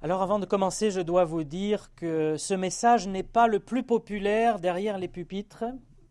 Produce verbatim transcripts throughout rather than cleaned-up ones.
Alors avant de commencer, je dois vous dire que ce message n'est pas le plus populaire derrière les pupitres,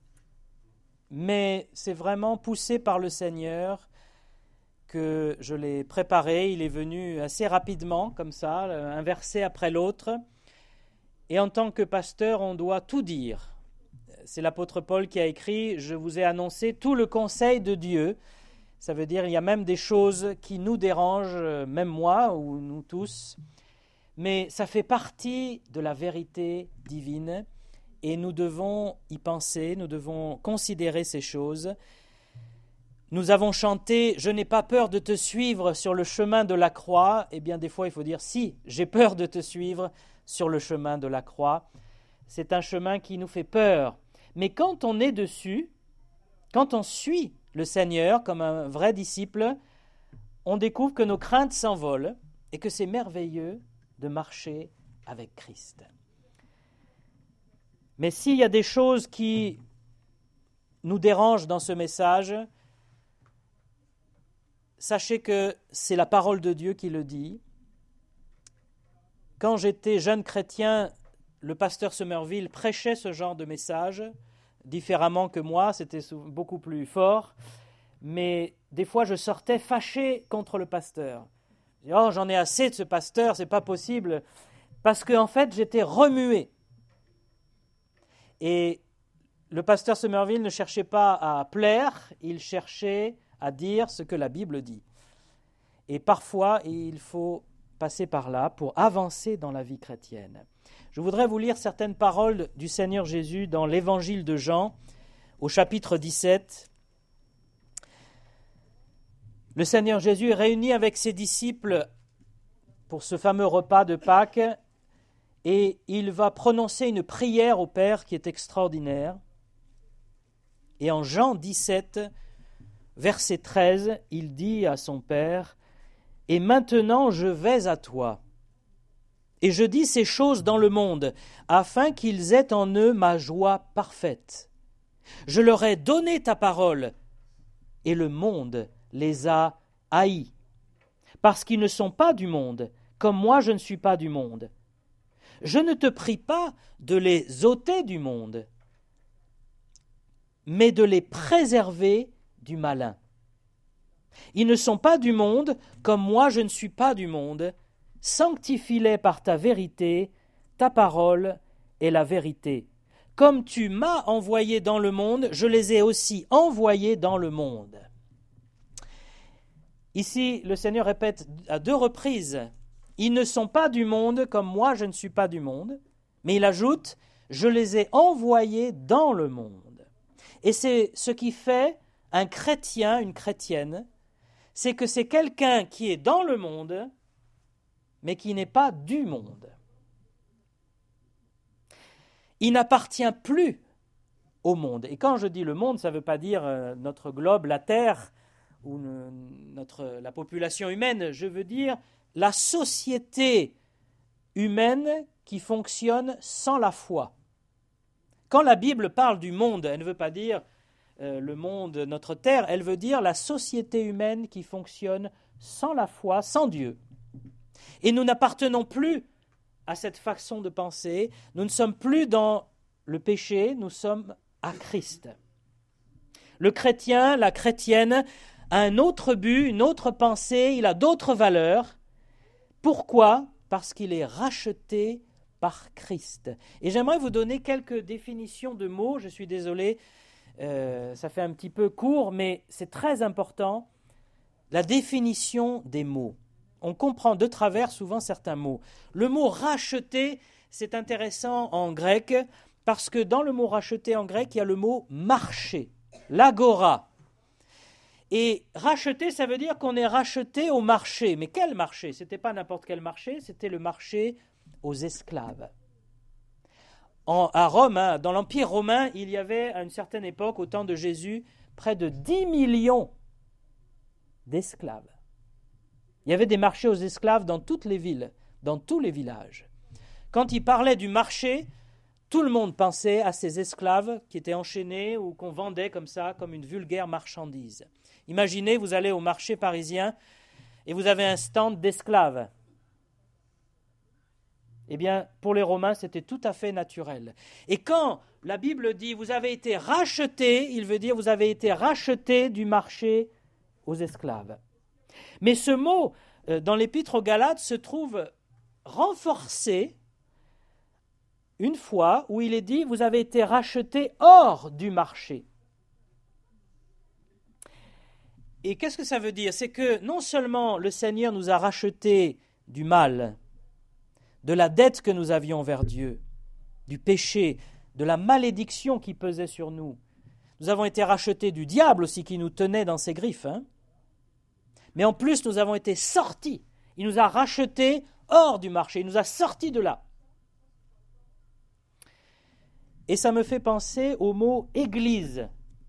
mais c'est vraiment poussé par le Seigneur que je l'ai préparé. Il est venu assez rapidement, comme ça, un verset après l'autre. Et en tant que pasteur, on doit tout dire. C'est l'apôtre Paul qui a écrit « Je vous ai annoncé tout le conseil de Dieu ». Ça veut dire qu'il y a même des choses qui nous dérangent, même moi ou nous tous. Mais ça fait partie de la vérité divine et nous devons y penser, nous devons considérer ces choses. Nous avons chanté « Je n'ai pas peur de te suivre sur le chemin de la croix ». Eh bien, des fois, il faut dire « Si, j'ai peur de te suivre sur le chemin de la croix ». C'est un chemin qui nous fait peur. Mais quand on est dessus, quand on suit le Seigneur comme un vrai disciple, on découvre que nos craintes s'envolent et que c'est merveilleux de marcher avec Christ. Mais s'il y a des choses qui nous dérangent dans ce message, sachez que c'est la parole de Dieu qui le dit. Quand j'étais jeune chrétien, le pasteur Somerville prêchait ce genre de message, différemment que moi, c'était beaucoup plus fort, mais des fois je sortais fâché contre le pasteur. Je dis, oh, j'en ai assez de ce pasteur, c'est pas possible, parce qu'en fait j'étais remué. Et le pasteur Somerville ne cherchait pas à plaire, il cherchait à dire ce que la Bible dit. Et parfois il faut passer par là pour avancer dans la vie chrétienne. Je voudrais vous lire certaines paroles du Seigneur Jésus dans l'Évangile de Jean, au chapitre dix-sept. Le Seigneur Jésus est réuni avec ses disciples pour ce fameux repas de Pâques et il va prononcer une prière au Père qui est extraordinaire. Et en Jean dix-sept, verset treize, il dit à son Père « Et maintenant je vais à toi. Et je dis ces choses dans le monde, afin qu'ils aient en eux ma joie parfaite. Je leur ai donné ta parole, et le monde les a haïs, parce qu'ils ne sont pas du monde, comme moi je ne suis pas du monde. Je ne te prie pas de les ôter du monde, mais de les préserver du malin. Ils ne sont pas du monde, comme moi je ne suis pas du monde. Sanctifie-les par ta vérité, ta parole est la vérité. Comme tu m'as envoyé dans le monde, je les ai aussi envoyés dans le monde. » Ici, le Seigneur répète à deux reprises, « Ils ne sont pas du monde comme moi je ne suis pas du monde. » Mais il ajoute, « Je les ai envoyés dans le monde. » Et c'est ce qui fait un chrétien, une chrétienne, c'est que c'est quelqu'un qui est dans le monde, mais qui n'est pas du monde. Il n'appartient plus au monde. Et quand je dis le monde, ça ne veut pas dire euh, notre globe, la Terre, ou ne, notre, la population humaine. Je veux dire la société humaine qui fonctionne sans la foi. Quand la Bible parle du monde, elle ne veut pas dire euh, le monde, notre Terre, elle veut dire la société humaine qui fonctionne sans la foi, sans Dieu. Et nous n'appartenons plus à cette façon de penser, nous ne sommes plus dans le péché, nous sommes à Christ. Le chrétien, la chrétienne, a un autre but, une autre pensée, il a d'autres valeurs. Pourquoi ? Parce qu'il est racheté par Christ. Et j'aimerais vous donner quelques définitions de mots, je suis désolé, euh, ça fait un petit peu court, mais c'est très important, la définition des mots. On comprend de travers souvent certains mots. Le mot « racheter », c'est intéressant en grec, parce que dans le mot « racheter » en grec, il y a le mot « marché », l'agora. Et racheter, ça veut dire qu'on est racheté au marché. Mais quel marché ? Ce n'était pas n'importe quel marché, c'était le marché aux esclaves. En, à Rome, hein, dans l'Empire romain, il y avait à une certaine époque, au temps de Jésus, près de dix millions d'esclaves. Il y avait des marchés aux esclaves dans toutes les villes, dans tous les villages. Quand il parlait du marché, tout le monde pensait à ces esclaves qui étaient enchaînés ou qu'on vendait comme ça, comme une vulgaire marchandise. Imaginez, vous allez au marché parisien et vous avez un stand d'esclaves. Eh bien, pour les Romains, c'était tout à fait naturel. Et quand la Bible dit « vous avez été rachetés », il veut dire « vous avez été rachetés du marché aux esclaves ». Mais ce mot, euh, dans l'Épître aux Galates, se trouve renforcé une fois où il est dit « vous avez été rachetés hors du marché ». Et qu'est-ce que ça veut dire? C'est que non seulement le Seigneur nous a rachetés du mal, de la dette que nous avions vers Dieu, du péché, de la malédiction qui pesait sur nous. Nous avons été rachetés du diable aussi qui nous tenait dans ses griffes. Hein? Mais en plus, nous avons été sortis. Il nous a rachetés hors du marché. Il nous a sortis de là. Et ça me fait penser au mot « église ».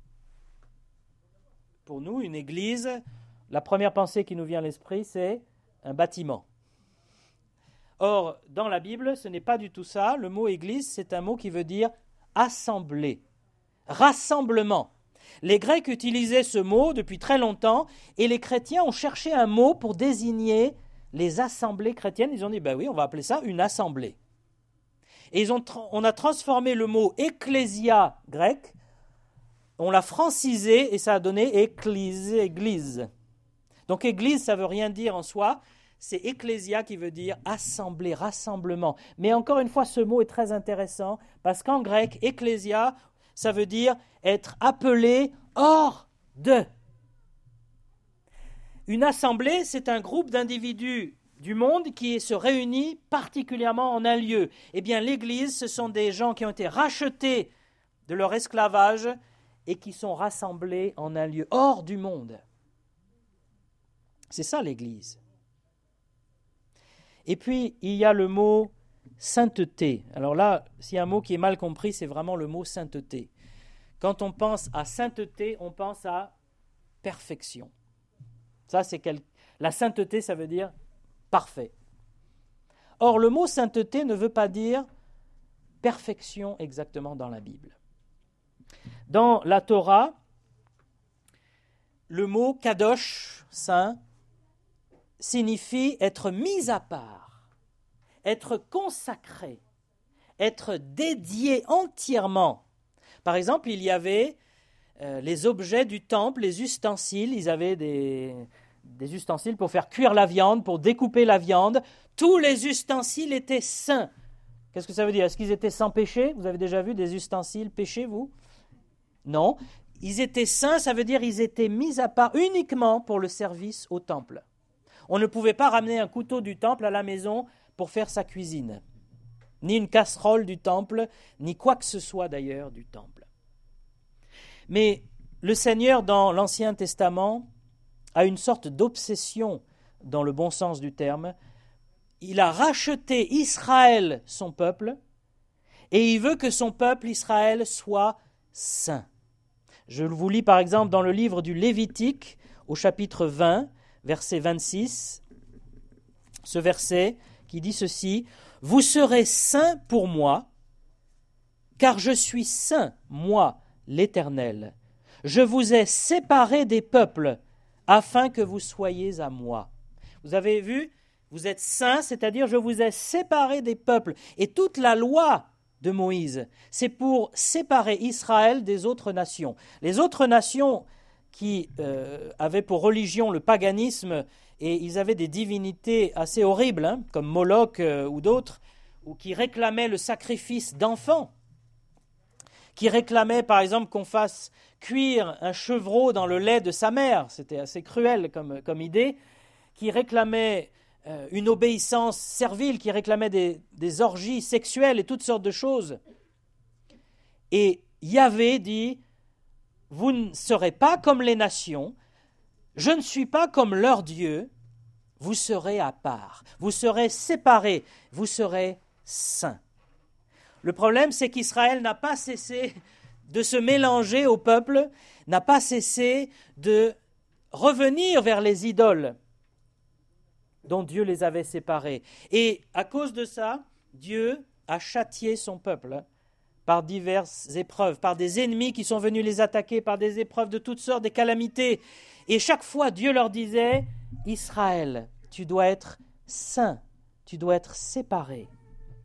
Pour nous, une église, la première pensée qui nous vient à l'esprit, c'est un bâtiment. Or, dans la Bible, ce n'est pas du tout ça. Le mot « église », c'est un mot qui veut dire « assemblée », « rassemblement ». Les Grecs utilisaient ce mot depuis très longtemps et les chrétiens ont cherché un mot pour désigner les assemblées chrétiennes. Ils ont dit, ben oui, on va appeler ça une assemblée. Et ils ont, on a transformé le mot « ecclésia » grec, on l'a francisé et ça a donné « église », église. Donc « église », ça ne veut rien dire en soi. C'est « ecclésia » qui veut dire « assemblée », « rassemblement ». Mais encore une fois, ce mot est très intéressant parce qu'en grec, « ecclésia », ça veut dire être appelé hors de. Une assemblée, c'est un groupe d'individus du monde qui se réunit particulièrement en un lieu. Eh bien, l'Église, ce sont des gens qui ont été rachetés de leur esclavage et qui sont rassemblés en un lieu hors du monde. C'est ça l'Église. Et puis, il y a le mot sainteté. Alors là, s'il y a un mot qui est mal compris, c'est vraiment le mot sainteté. Quand on pense à sainteté, on pense à perfection. Ça, c'est quel... La sainteté, ça veut dire parfait. Or, le mot sainteté ne veut pas dire perfection exactement dans la Bible. Dans la Torah, le mot kadosh, saint, signifie être mis à part, être consacré, être dédié entièrement. Par exemple, il y avait euh, les objets du temple, les ustensiles, ils avaient des, des ustensiles pour faire cuire la viande, pour découper la viande. Tous les ustensiles étaient saints. Qu'est-ce que ça veut dire? Est-ce qu'ils étaient sans péché? Vous avez déjà vu des ustensiles péchés, vous? Non. Ils étaient saints, ça veut dire qu'ils étaient mis à part uniquement pour le service au temple. On ne pouvait pas ramener un couteau du temple à la maison pour faire sa cuisine, ni une casserole du temple, ni quoi que ce soit d'ailleurs du temple. Mais le Seigneur, dans l'Ancien Testament, a une sorte d'obsession, dans le bon sens du terme. Il a racheté Israël, son peuple, et il veut que son peuple, Israël, soit saint. Je vous lis par exemple dans le livre du Lévitique, au chapitre vingt, verset vingt-six, ce verset qui dit ceci: « Vous serez saints pour moi, car je suis saint, moi, l'Éternel. Je vous ai séparés des peuples, afin que vous soyez à moi. » Vous avez vu, vous êtes saints, c'est-à-dire je vous ai séparés des peuples. Et toute la loi de Moïse, c'est pour séparer Israël des autres nations. Les autres nations qui euh, avaient pour religion le paganisme, et ils avaient des divinités assez horribles, hein, comme Moloch euh, ou d'autres, ou qui réclamaient le sacrifice d'enfants, qui réclamaient par exemple qu'on fasse cuire un chevreau dans le lait de sa mère, c'était assez cruel comme, comme idée, qui réclamaient euh, une obéissance servile, qui réclamaient des, des orgies sexuelles et toutes sortes de choses. Et Yahvé dit: vous ne serez pas comme les nations, je ne suis pas comme leur Dieu, vous serez à part, vous serez séparés, vous serez saints. Le problème, c'est qu'Israël n'a pas cessé de se mélanger au peuple, n'a pas cessé de revenir vers les idoles dont Dieu les avait séparés. Et à cause de ça, Dieu a châtié son peuple par diverses épreuves, par des ennemis qui sont venus les attaquer, par des épreuves de toutes sortes, des calamités. Et chaque fois, Dieu leur disait: Israël, tu dois être saint, tu dois être séparé.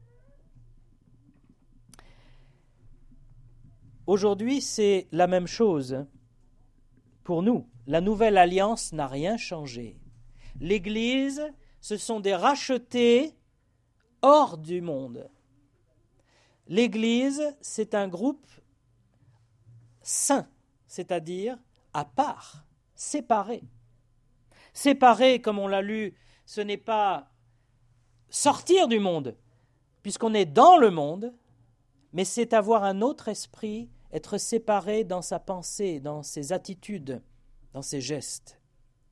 aujourd'hui, c'est la même chose pour nous. La nouvelle alliance n'a rien changé. L'Église, ce sont des rachetés hors du monde. L'Église, c'est un groupe saint, c'est-à-dire à part, séparé. Séparé, comme on l'a lu, ce n'est pas sortir du monde, puisqu'on est dans le monde, mais c'est avoir un autre esprit, être séparé dans sa pensée, dans ses attitudes, dans ses gestes.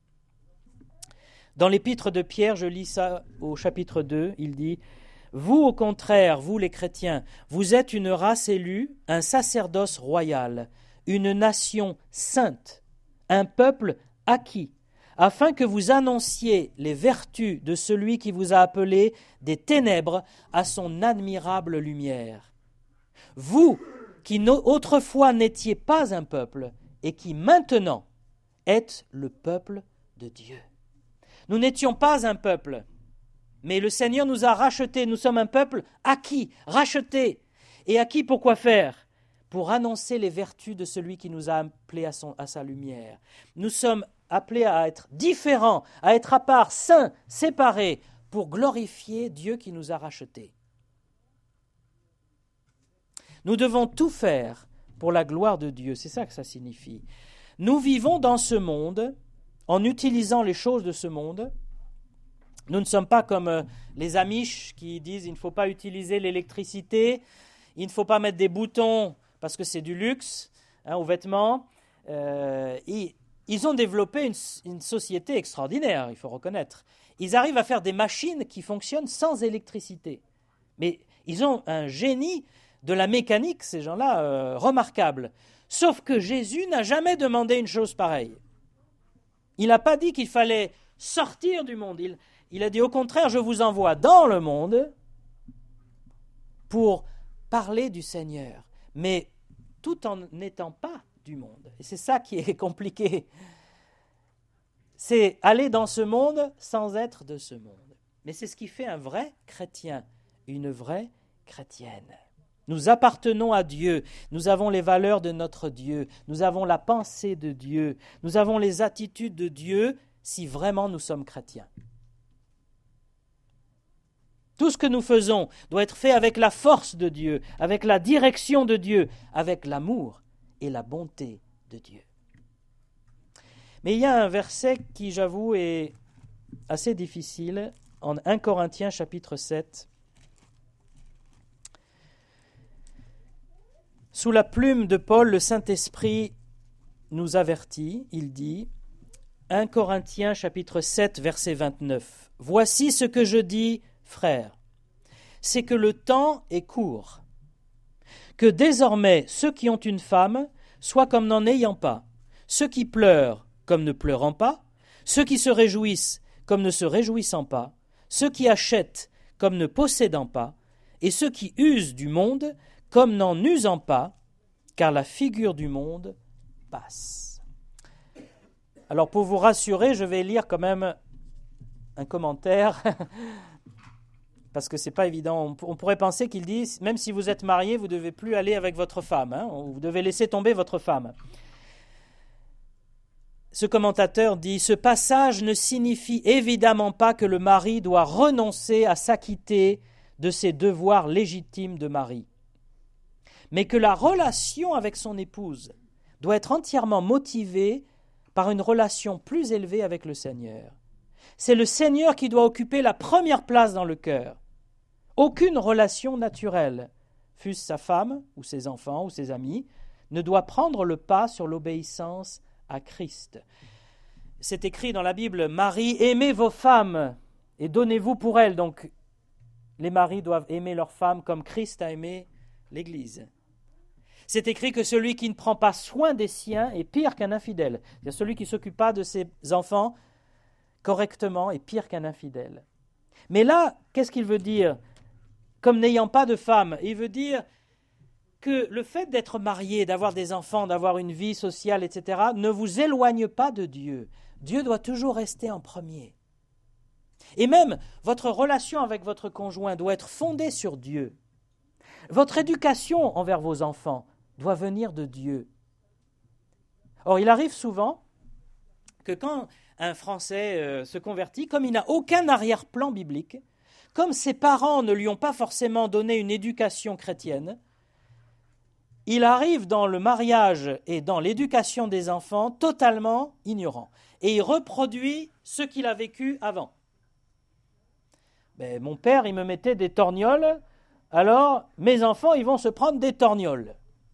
Dans l'épître de Pierre, je lis ça au chapitre deux, il dit « Vous, au contraire, vous les chrétiens, vous êtes une race élue, un sacerdoce royal, une nation sainte, un peuple acquis, afin que vous annonciez les vertus de celui qui vous a appelé des ténèbres à son admirable lumière. Vous, qui autrefois n'étiez pas un peuple, et qui maintenant êtes le peuple de Dieu. » Nous n'étions pas un peuple, mais le Seigneur nous a rachetés. Nous sommes un peuple acquis, racheté. Et acquis pour quoi faire ? Pour annoncer les vertus de celui qui nous a appelés à, son, à sa lumière. Nous sommes appelés à être différents, à être à part, saints, séparés, pour glorifier Dieu qui nous a rachetés. Nous devons tout faire pour la gloire de Dieu, c'est ça que ça signifie. Nous vivons dans ce monde en utilisant les choses de ce monde. Nous ne sommes pas comme euh, les Amish qui disent il ne faut pas utiliser l'électricité, il ne faut pas mettre des boutons parce que c'est du luxe hein, aux vêtements. Euh, et, ils ont développé une, une société extraordinaire, il faut reconnaître. Ils arrivent à faire des machines qui fonctionnent sans électricité. Mais ils ont un génie de la mécanique, ces gens-là, euh, remarquable. Sauf que Jésus n'a jamais demandé une chose pareille. Il n'a pas dit qu'il fallait sortir du monde. Il, il a dit au contraire, je vous envoie dans le monde pour parler du Seigneur, mais tout en n'étant pas du monde. Et c'est ça qui est compliqué. C'est aller dans ce monde sans être de ce monde. Mais c'est ce qui fait un vrai chrétien, une vraie chrétienne. Nous appartenons à Dieu, nous avons les valeurs de notre Dieu, nous avons la pensée de Dieu, nous avons les attitudes de Dieu si vraiment nous sommes chrétiens. Tout ce que nous faisons doit être fait avec la force de Dieu, avec la direction de Dieu, avec l'amour et la bonté de Dieu. Mais il y a un verset qui, j'avoue, est assez difficile, en premier Corinthiens chapitre sept. Sous la plume de Paul, le Saint-Esprit nous avertit, il dit, premier Corinthiens chapitre sept, verset vingt-neuf. « Voici ce que je dis, frères, c'est que le temps est court, que désormais ceux qui ont une femme soient comme n'en ayant pas, ceux qui pleurent comme ne pleurant pas, ceux qui se réjouissent comme ne se réjouissant pas, ceux qui achètent comme ne possédant pas, et ceux qui usent du monde comme n'en usant pas, car la figure du monde passe. » Alors pour vous rassurer, je vais lire quand même un commentaire, parce que ce n'est pas évident. On pourrait penser qu'il dit, même si vous êtes marié, vous ne devez plus aller avec votre femme, hein, vous devez laisser tomber votre femme. Ce commentateur dit « Ce passage ne signifie évidemment pas que le mari doit renoncer à s'acquitter de ses devoirs légitimes de mari, mais que la relation avec son épouse doit être entièrement motivée par une relation plus élevée avec le Seigneur. C'est le Seigneur qui doit occuper la première place dans le cœur. Aucune relation naturelle, fût-ce sa femme ou ses enfants ou ses amis, ne doit prendre le pas sur l'obéissance à Christ. » C'est écrit dans la Bible, « Marie, aimez vos femmes et donnez-vous pour elles. » Donc, les maris doivent aimer leurs femmes comme Christ a aimé l'Église. C'est écrit que celui qui ne prend pas soin des siens est pire qu'un infidèle. C'est-à-dire celui qui ne s'occupe pas de ses enfants correctement est pire qu'un infidèle. Mais là, qu'est-ce qu'il veut dire ? Comme n'ayant pas de femme, il veut dire que le fait d'être marié, d'avoir des enfants, d'avoir une vie sociale, et cetera, ne vous éloigne pas de Dieu. Dieu doit toujours rester en premier. Et même, votre relation avec votre conjoint doit être fondée sur Dieu. Votre éducation envers vos enfants doit venir de Dieu. Or, il arrive souvent que quand un Français euh, se convertit, comme il n'a aucun arrière-plan biblique, comme ses parents ne lui ont pas forcément donné une éducation chrétienne, il arrive dans le mariage et dans l'éducation des enfants totalement ignorant. Et il reproduit ce qu'il a vécu avant. Ben, mon père, il me mettait des torgnoles, alors mes enfants, ils vont se prendre des torgnoles.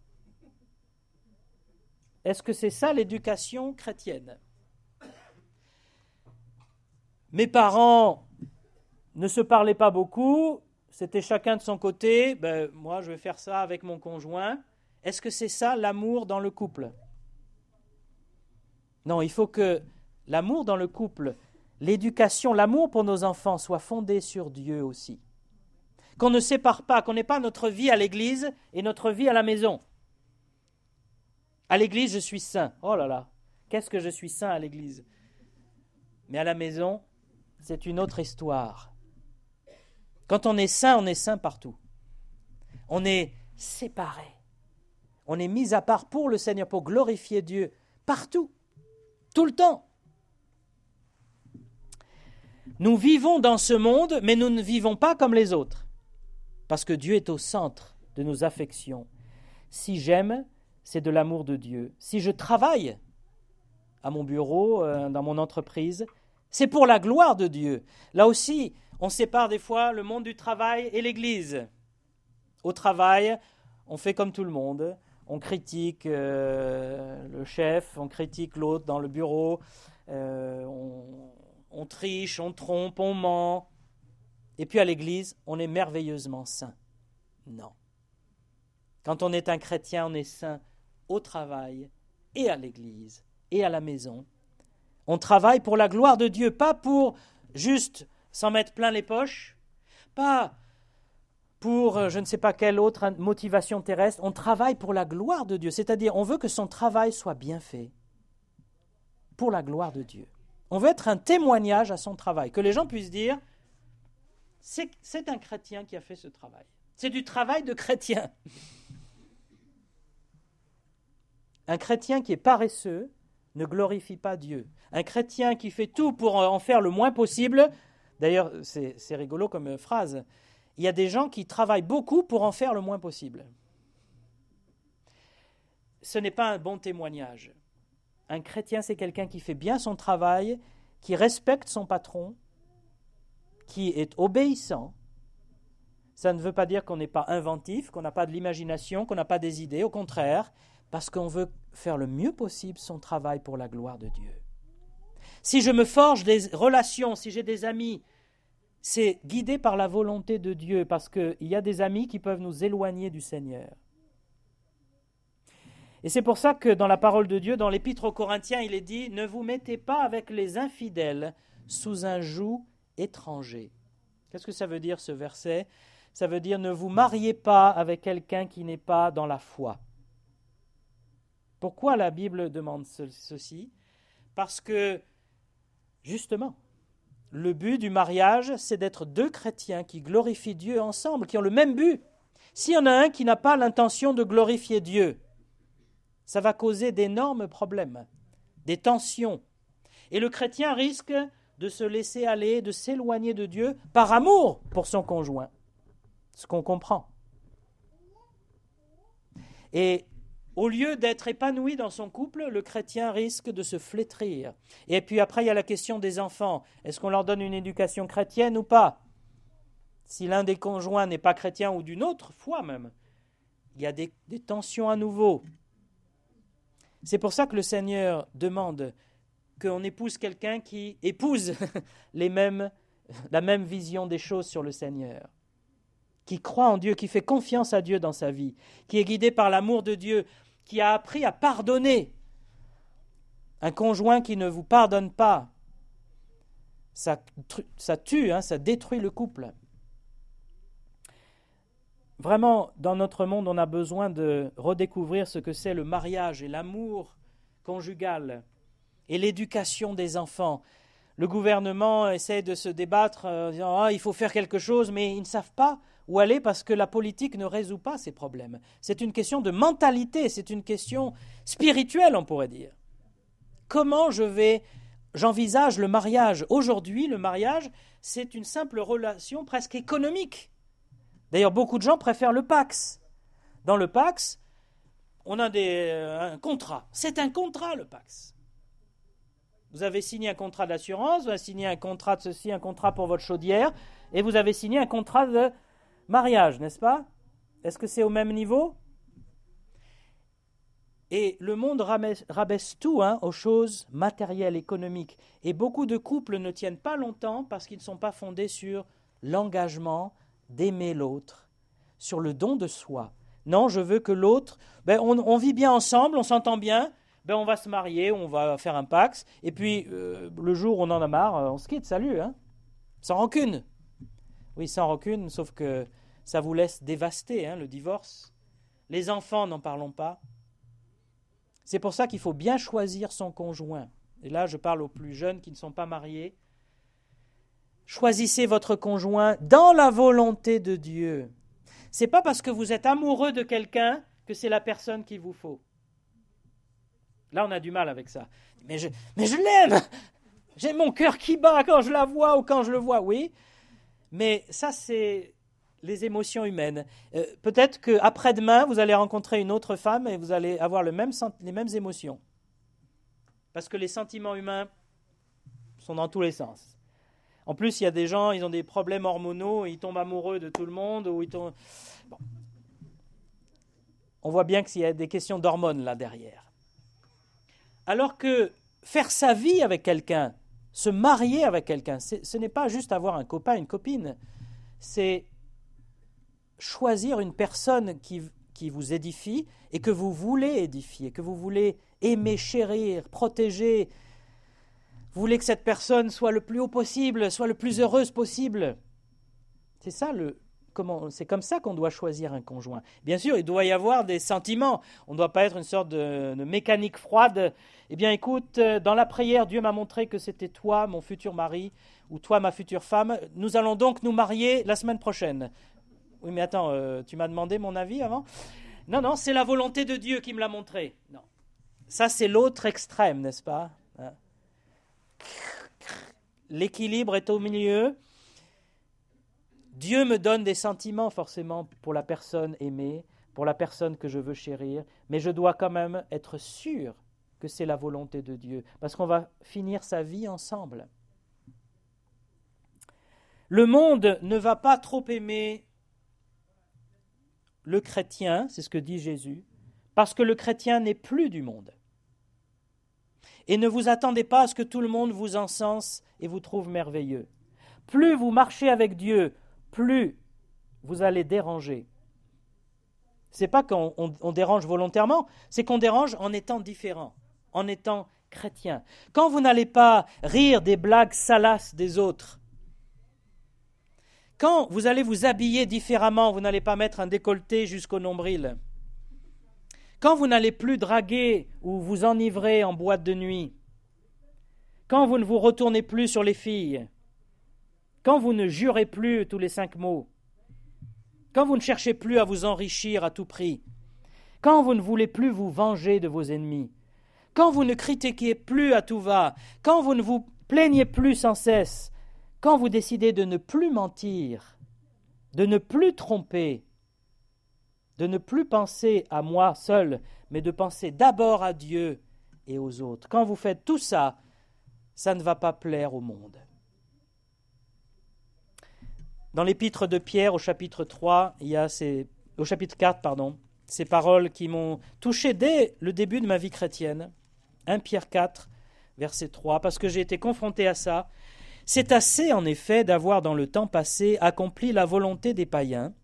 Est-ce que c'est ça l'éducation chrétienne ? Mes parents ne se parlaient pas beaucoup, c'était chacun de son côté. Ben, moi, je vais faire ça avec mon conjoint. Est-ce que c'est ça l'amour dans le couple ? Non, il faut que l'amour dans le couple, l'éducation, l'amour pour nos enfants soit fondé sur Dieu aussi. Qu'on ne sépare pas, qu'on n'ait pas notre vie à l'église et notre vie à la maison. À l'église, je suis saint. Oh là là, qu'est-ce que je suis saint à l'église ? Mais à la maison, c'est une autre histoire. Quand on est saint, on est saint partout. On est séparé. On est mis à part pour le Seigneur, pour glorifier Dieu, partout, tout le temps. Nous vivons dans ce monde, mais nous ne vivons pas comme les autres, parce que Dieu est au centre de nos affections. Si j'aime, c'est de l'amour de Dieu. Si je travaille à mon bureau, euh, dans mon entreprise, c'est pour la gloire de Dieu. Là aussi, on sépare des fois le monde du travail et l'Église. Au travail, on fait comme tout le monde. On critique euh, le chef, on critique l'autre dans le bureau, euh, on, on triche, on trompe, on ment. Et puis à l'église, on est merveilleusement saint. Non. Quand on est un chrétien, on est saint au travail et à l'église et à la maison. On travaille pour la gloire de Dieu, pas pour juste s'en mettre plein les poches, pas pour je ne sais pas quelle autre motivation terrestre. On travaille pour la gloire de Dieu, c'est-à-dire on veut que son travail soit bien fait pour la gloire de Dieu. On veut être un témoignage à son travail, que les gens puissent dire c'est, c'est un chrétien qui a fait ce travail. C'est du travail de chrétien. Un chrétien qui est paresseux ne glorifie pas Dieu. Un chrétien qui fait tout pour en faire le moins possible, d'ailleurs c'est, c'est rigolo comme phrase, il y a des gens qui travaillent beaucoup pour en faire le moins possible. Ce n'est pas un bon témoignage. Un chrétien, c'est quelqu'un qui fait bien son travail, qui respecte son patron, qui est obéissant. Ça ne veut pas dire qu'on n'est pas inventif, qu'on n'a pas de l'imagination, qu'on n'a pas des idées, au contraire, parce qu'on veut faire le mieux possible son travail pour la gloire de Dieu. Si je me forge des relations, si j'ai des amis, c'est guidé par la volonté de Dieu, parce qu'il y a des amis qui peuvent nous éloigner du Seigneur. Et c'est pour ça que dans la parole de Dieu, dans l'Épître aux Corinthiens, il est dit « Ne vous mettez pas avec les infidèles sous un joug étranger ». Qu'est-ce que ça veut dire ce verset ? Ça veut dire « Ne vous mariez pas avec quelqu'un qui n'est pas dans la foi ». Pourquoi la Bible demande ce, ceci ? Parce que, justement, le but du mariage, c'est d'être deux chrétiens qui glorifient Dieu ensemble, qui ont le même but. S'il y en a un qui n'a pas l'intention de glorifier Dieu, ça va causer d'énormes problèmes, des tensions. Et le chrétien risque de se laisser aller, de s'éloigner de Dieu par amour pour son conjoint. Ce qu'on comprend. Et au lieu d'être épanoui dans son couple, le chrétien risque de se flétrir. Et puis après, il y a la question des enfants. Est-ce qu'on leur donne une éducation chrétienne ou pas ? Si l'un des conjoints n'est pas chrétien ou d'une autre foi même, il y a des, des tensions à nouveau. C'est pour ça que le Seigneur demande qu'on épouse quelqu'un qui épouse les mêmes, la même vision des choses sur le Seigneur, qui croit en Dieu, qui fait confiance à Dieu dans sa vie, qui est guidé par l'amour de Dieu, qui a appris à pardonner. Un conjoint qui ne vous pardonne pas, ça, ça tue, hein, ça détruit le couple. Vraiment, dans notre monde, on a besoin de redécouvrir ce que c'est le mariage et l'amour conjugal et l'éducation des enfants. Le gouvernement essaie de se débattre en disant ah, il faut faire quelque chose, mais ils ne savent pas où aller parce que la politique ne résout pas ces problèmes. C'est une question de mentalité, c'est une question spirituelle, on pourrait dire. Comment je vais, j'envisage le mariage? Aujourd'hui, le mariage, c'est une simple relation presque économique. D'ailleurs, beaucoup de gens préfèrent le Pacs. Dans le Pacs, on a des, un contrat. C'est un contrat, le Pacs. Vous avez signé un contrat d'assurance, vous avez signé un contrat de ceci, un contrat pour votre chaudière, et vous avez signé un contrat de mariage, n'est-ce pas? Est-ce que c'est au même niveau? Et le monde rabaisse, rabaisse tout hein, aux choses matérielles, économiques. Et beaucoup de couples ne tiennent pas longtemps parce qu'ils ne sont pas fondés sur l'engagement d'aimer l'autre, sur le don de soi. Non, je veux que l'autre, ben on, on vit bien ensemble, on s'entend bien, ben on va se marier, on va faire un Pacs, et puis euh, le jour où on en a marre, on se quitte, salut, hein, sans rancune. Oui, sans rancune, sauf que ça vous laisse dévasté, hein, le divorce. Les enfants, n'en parlons pas. C'est pour ça qu'il faut bien choisir son conjoint. Et là, je parle aux plus jeunes qui ne sont pas mariés. Choisissez votre conjoint dans la volonté de Dieu. Ce n'est pas parce que vous êtes amoureux de quelqu'un que c'est la personne qu'il vous faut. Là, on a du mal avec ça. Mais je, mais je l'aime. J'ai mon cœur qui bat quand je la vois ou quand je le vois, oui. Mais ça, c'est les émotions humaines. Euh, peut-être qu'après-demain, vous allez rencontrer une autre femme et vous allez avoir le même, les mêmes émotions. Parce que les sentiments humains sont dans tous les sens. En plus, il y a des gens, ils ont des problèmes hormonaux, ils tombent amoureux de tout le monde. Ou ils tombent... bon. On voit bien qu'il y a des questions d'hormones là derrière. Alors que faire sa vie avec quelqu'un, se marier avec quelqu'un, ce n'est pas juste avoir un copain, une copine. C'est choisir une personne qui, qui vous édifie et que vous voulez édifier, que vous voulez aimer, chérir, protéger. Vous voulez que cette personne soit le plus haut possible, soit le plus heureuse possible. C'est ça le, comment, c'est comme ça qu'on doit choisir un conjoint. Bien sûr, il doit y avoir des sentiments. On ne doit pas être une sorte de, de mécanique froide. Eh bien, écoute, dans la prière, Dieu m'a montré que c'était toi, mon futur mari, ou toi, ma future femme. Nous allons donc nous marier la semaine prochaine. Oui, mais attends, euh, tu m'as demandé mon avis avant? Non, non, c'est la volonté de Dieu qui me l'a montré. Non. Ça, c'est l'autre extrême, n'est-ce pas? Hein? L'équilibre est au milieu. Dieu me donne des sentiments forcément pour la personne aimée, pour la personne que je veux chérir, mais je dois quand même être sûr que c'est la volonté de Dieu, parce qu'on va finir sa vie ensemble. Le monde ne va pas trop aimer le chrétien, c'est ce que dit Jésus, parce que le chrétien n'est plus du monde. Et ne vous attendez pas à ce que tout le monde vous encense et vous trouve merveilleux. Plus vous marchez avec Dieu, plus vous allez déranger. Ce n'est pas qu'on on, on dérange volontairement, c'est qu'on dérange en étant différent, en étant chrétien. Quand vous n'allez pas rire des blagues salaces des autres, quand vous allez vous habiller différemment, vous n'allez pas mettre un décolleté jusqu'au nombril. Quand vous n'allez plus draguer ou vous enivrer en boîte de nuit. Quand vous ne vous retournez plus sur les filles. Quand vous ne jurez plus tous les cinq mots. Quand vous ne cherchez plus à vous enrichir à tout prix. Quand vous ne voulez plus vous venger de vos ennemis. Quand vous ne critiquez plus à tout va. Quand vous ne vous plaignez plus sans cesse. Quand vous décidez de ne plus mentir, de ne plus tromper, de ne plus penser à moi seul, mais de penser d'abord à Dieu et aux autres. Quand vous faites tout ça, ça ne va pas plaire au monde. Dans l'épître de Pierre au chapitre trois, il y a ces, au chapitre quatre, pardon, ces paroles qui m'ont touché dès le début de ma vie chrétienne. premier Pierre quatre, verset trois, parce que j'ai été confronté à ça. C'est assez, en effet, d'avoir dans le temps passé accompli la volonté des païens,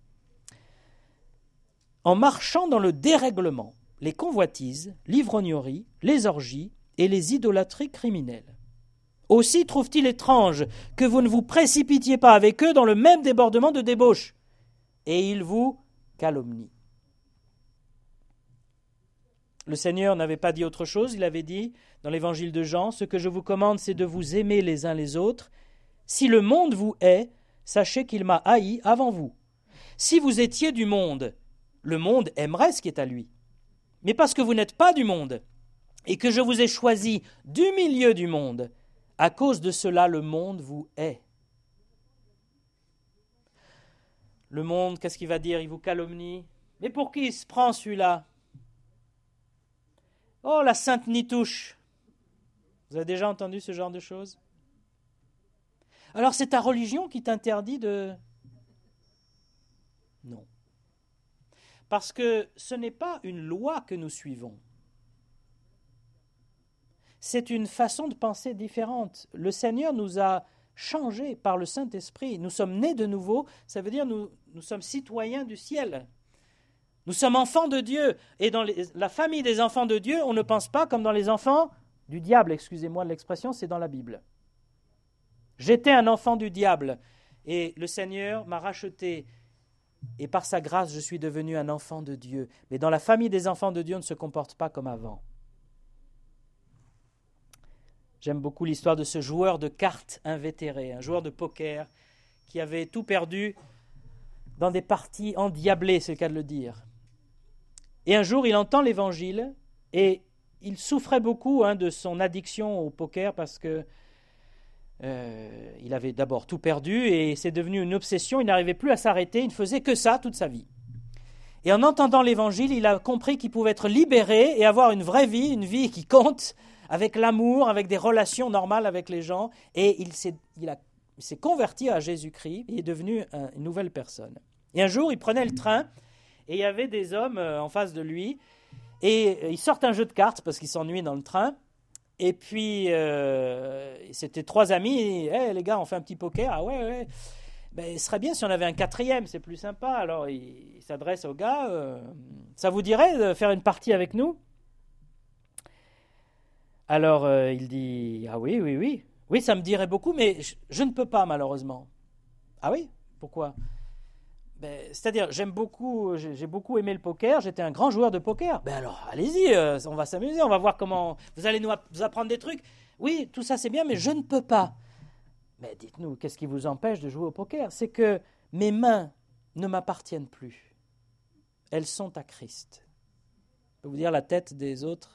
en marchant dans le dérèglement, les convoitises, l'ivrognerie, les orgies et les idolâtries criminelles. Aussi trouve-t-il étrange que vous ne vous précipitiez pas avec eux dans le même débordement de débauche, et ils vous calomnient. Le Seigneur n'avait pas dit autre chose, il avait dit dans l'évangile de Jean, « Ce que je vous commande, c'est de vous aimer les uns les autres. Si le monde vous hait, sachez qu'il m'a haï avant vous. Si vous étiez du monde, le monde aimerait ce qui est à lui. Mais parce que vous n'êtes pas du monde, et que je vous ai choisi du milieu du monde, à cause de cela, le monde vous hait. » Le monde, qu'est-ce qu'il va dire? Il vous calomnie. Mais pour qui il se prend celui-là? Oh, la sainte Nitouche! Vous avez déjà entendu ce genre de choses? Alors c'est ta religion qui t'interdit de... Non. Parce que ce n'est pas une loi que nous suivons. C'est une façon de penser différente. Le Seigneur nous a changés par le Saint-Esprit. Nous sommes nés de nouveau, ça veut dire nous, nous sommes citoyens du ciel. Nous sommes enfants de Dieu. Et dans les, la famille des enfants de Dieu, on ne pense pas comme dans les enfants du diable, excusez-moi de l'expression, c'est dans la Bible. J'étais un enfant du diable et le Seigneur m'a racheté et par sa grâce, je suis devenu un enfant de Dieu. Mais dans la famille des enfants de Dieu, on ne se comporte pas comme avant. J'aime beaucoup l'histoire de ce joueur de cartes invétéré, un joueur de poker qui avait tout perdu dans des parties endiablées, c'est le cas de le dire. Et un jour, il entend l'Évangile et il souffrait beaucoup hein, de son addiction au poker parce que euh, il avait d'abord tout perdu et c'est devenu une obsession. Il n'arrivait plus à s'arrêter, il ne faisait que ça toute sa vie. Et en entendant l'Évangile, il a compris qu'il pouvait être libéré et avoir une vraie vie, une vie qui compte, avec l'amour, avec des relations normales avec les gens. Et il s'est, il a, il s'est converti à Jésus-Christ, il est devenu un, une nouvelle personne. Et un jour, il prenait le train et il y avait des hommes en face de lui. Et ils sortent un jeu de cartes parce qu'ils s'ennuient dans le train. Et puis, euh, c'était trois amis. « Hey, les gars, on fait un petit poker. »« Ah ouais, ouais. Ben, ce serait bien si on avait un quatrième, c'est plus sympa. » Alors, il, il s'adresse au gars. Euh, « Ça vous dirait de faire une partie avec nous ?» Alors, euh, il dit « Ah oui, oui, oui. Oui, ça me dirait beaucoup, mais je, je ne peux pas, malheureusement. »« Ah oui? Pourquoi ?» Ben, c'est-à-dire, j'aime beaucoup, j'ai, j'ai beaucoup aimé le poker, j'étais un grand joueur de poker. Ben alors, allez-y, euh, on va s'amuser, on va voir comment... Vous allez nous apprendre des trucs. Oui, tout ça c'est bien, mais je ne peux pas. Mais dites-nous, qu'est-ce qui vous empêche de jouer au poker? C'est que mes mains ne m'appartiennent plus. Elles sont à Christ. Je peux vous dire la tête des autres.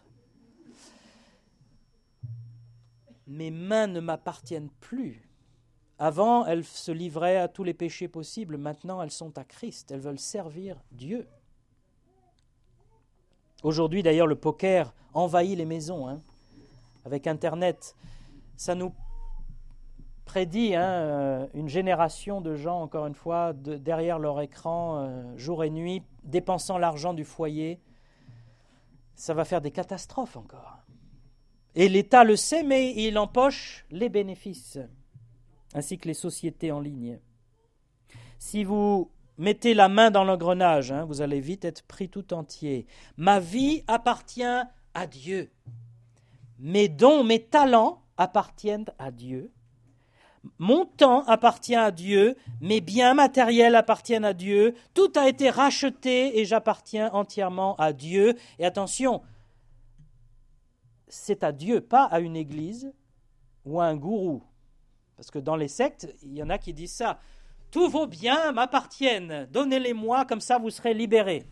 Mes mains ne m'appartiennent plus. Avant, elles se livraient à tous les péchés possibles. Maintenant, elles sont à Christ. Elles veulent servir Dieu. Aujourd'hui, d'ailleurs, le poker envahit les maisons. Hein. Avec Internet, ça nous prédit hein, une génération de gens, encore une fois, de, derrière leur écran, euh, jour et nuit, dépensant l'argent du foyer. Ça va faire des catastrophes encore. Et l'État le sait, mais il empoche les bénéfices, ainsi que les sociétés en ligne. Si vous mettez la main dans l'engrenage, hein, vous allez vite être pris tout entier. Ma vie appartient à Dieu. Mes dons, mes talents appartiennent à Dieu. Mon temps appartient à Dieu. Mes biens matériels appartiennent à Dieu. Tout a été racheté et j'appartiens entièrement à Dieu. Et attention, c'est à Dieu, pas à une église ou à un gourou. Parce que dans les sectes, il y en a qui disent ça. Tous vos biens m'appartiennent, donnez-les-moi, comme ça vous serez libérés.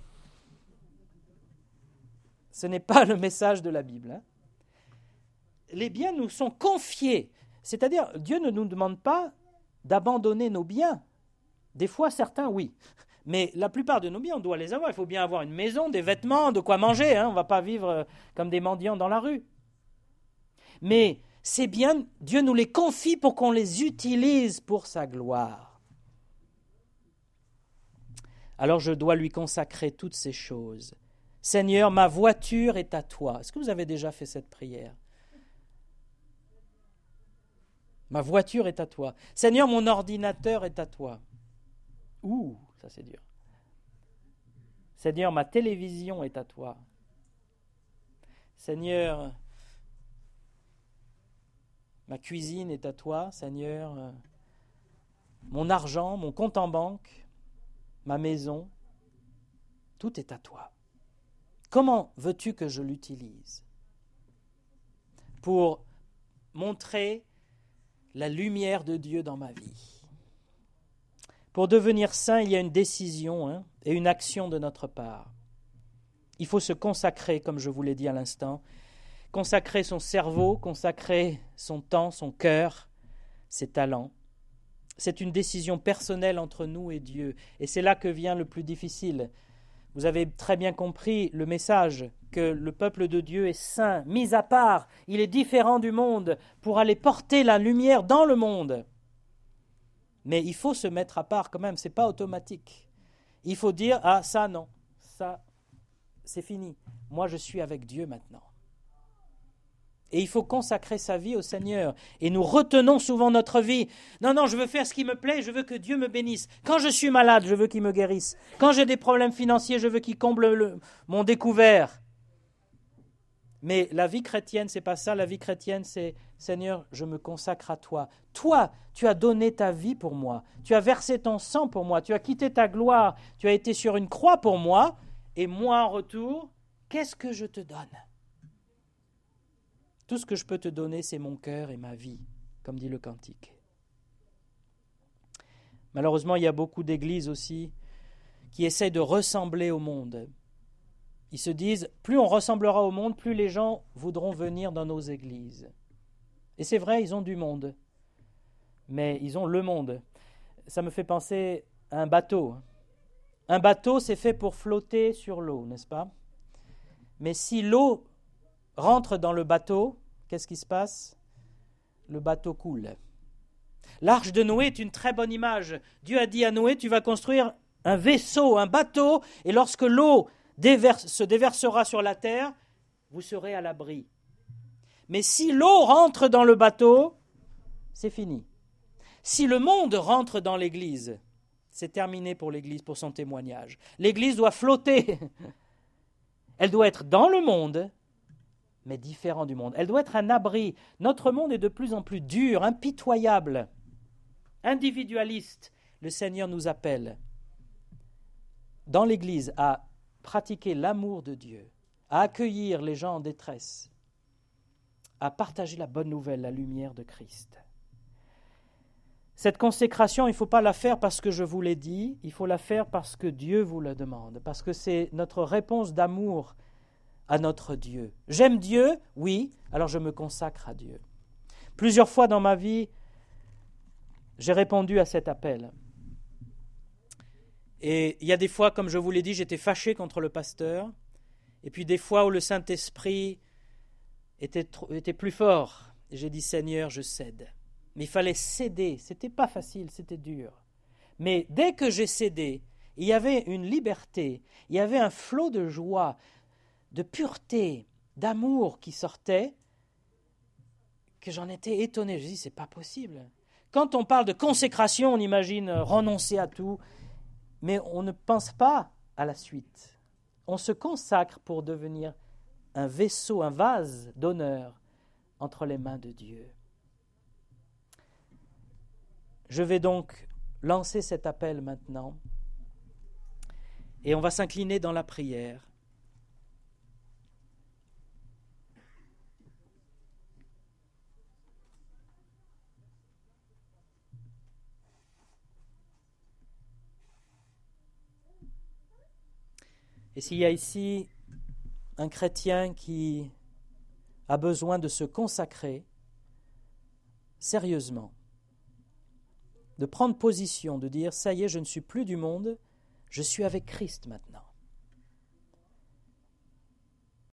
Ce n'est pas le message de la Bible. Hein. Les biens nous sont confiés. C'est-à-dire, Dieu ne nous demande pas d'abandonner nos biens. Des fois, certains, oui. Mais la plupart de nos biens, on doit les avoir. Il faut bien avoir une maison, des vêtements, de quoi manger. Hein. On ne va pas vivre comme des mendiants dans la rue. Mais ces biens, Dieu nous les confie pour qu'on les utilise pour sa gloire. Alors je dois lui consacrer toutes ces choses. Seigneur, ma voiture est à toi. Est-ce que vous avez déjà fait cette prière? Ma voiture est à toi. Seigneur, mon ordinateur est à toi. Ouh, ça c'est dur. Seigneur, ma télévision est à toi. Seigneur, ma cuisine est à toi, Seigneur. Mon argent, mon compte en banque, ma maison, tout est à toi. comment veux-tu que je l'utilise pour montrer la lumière de Dieu dans ma vie? Pour devenir saint, il y a une décision hein, et une action de notre part. Il faut se consacrer, comme je vous l'ai dit à l'instant, consacrer son cerveau, consacrer son temps, son cœur, ses talents. C'est une décision personnelle entre nous et Dieu. Et c'est là que vient le plus difficile. Vous avez très bien compris le message que le peuple de Dieu est saint, mis à part. Il est différent du monde pour aller porter la lumière dans le monde. Mais il faut se mettre à part quand même, ce n'est pas automatique. Il faut dire, ah ça non, ça c'est fini. Moi je suis avec Dieu maintenant. Et il faut consacrer sa vie au Seigneur. Et nous retenons souvent notre vie. Non, non, je veux faire ce qui me plaît, je veux que Dieu me bénisse. Quand je suis malade, je veux qu'il me guérisse. Quand j'ai des problèmes financiers, je veux qu'il comble le, mon découvert. Mais la vie chrétienne, c'est pas ça. La vie chrétienne, c'est Seigneur, je me consacre à toi. Toi, tu as donné ta vie pour moi. Tu as versé ton sang pour moi. Tu as quitté ta gloire. Tu as été sur une croix pour moi. Et moi, en retour, qu'est-ce que je te donne ? Tout ce que je peux te donner, c'est mon cœur et ma vie, comme dit le cantique. Malheureusement, il y a beaucoup d'églises aussi qui essaient de ressembler au monde. Ils se disent, plus on ressemblera au monde, plus les gens voudront venir dans nos églises. Et c'est vrai, ils ont du monde, mais ils ont le monde. Ça me fait penser à un bateau. Un bateau, c'est fait pour flotter sur l'eau, n'est-ce pas ? Mais si l'eau rentre dans le bateau, qu'est-ce qui se passe ? Le bateau coule. L'arche de Noé est une très bonne image. Dieu a dit à Noé, tu vas construire un vaisseau, un bateau, et lorsque l'eau déverse, se déversera sur la terre, vous serez à l'abri. Mais si l'eau rentre dans le bateau, c'est fini. Si le monde rentre dans l'Église, c'est terminé pour l'Église, pour son témoignage. L'Église doit flotter. Elle doit être dans le monde, mais différent du monde. Elle doit être un abri. Notre monde est de plus en plus dur, impitoyable, individualiste. Le Seigneur nous appelle dans l'Église à pratiquer l'amour de Dieu, à accueillir les gens en détresse, à partager la bonne nouvelle, la lumière de Christ. Cette consécration, il ne faut pas la faire parce que je vous l'ai dit, il faut la faire parce que Dieu vous le demande, parce que c'est notre réponse d'amour à notre Dieu. J'aime Dieu, oui, alors je me consacre à Dieu. Plusieurs fois dans ma vie, j'ai répondu à cet appel. Et il y a des fois, comme je vous l'ai dit, j'étais fâché contre le pasteur, et puis des fois où le Saint-Esprit était, était plus fort, et j'ai dit, Seigneur, je cède. Mais il fallait céder, c'était pas facile, c'était dur. Mais dès que j'ai cédé, il y avait une liberté, il y avait un flot de joie, de pureté, d'amour qui sortait, que j'en étais étonné. Je dis, c'est pas possible. Quand on parle de consécration, on imagine renoncer à tout, mais on ne pense pas à la suite. On se consacre pour devenir un vaisseau, un vase d'honneur entre les mains de Dieu. Je vais donc lancer cet appel maintenant et on va s'incliner dans la prière. Et s'il y a ici un chrétien qui a besoin de se consacrer sérieusement, de prendre position, de dire « ça y est, je ne suis plus du monde, je suis avec Christ maintenant ».